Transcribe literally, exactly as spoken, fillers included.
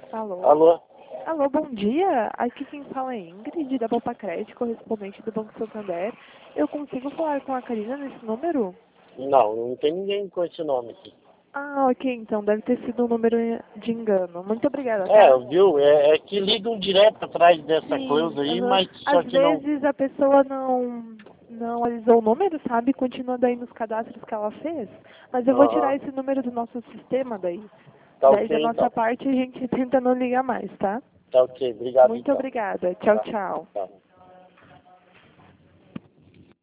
Alô? Alô? Alô, bom dia. Aqui quem fala é Ingrid, da Poupa Crédito, correspondente do Banco Santander. Eu consigo falar com a Karina nesse número? Não, não tem ninguém com esse nome aqui. Ah, ok, então deve ter sido um número de engano. Muito obrigada, É, tá? viu? É, é que ligam direto atrás dessa Sim, cleusa aí, aham. mas só Às que não... vezes a pessoa não, não alisou o número, sabe? Continua daí nos cadastros que ela fez. Mas eu vou tirar Aham. esse número do nosso sistema daí. Tá Daí ok, da nossa então. parte a gente tenta não ligar mais, tá? Tá ok, obrigado Muito então. obrigada. Tchau, Tá, tchau. tá.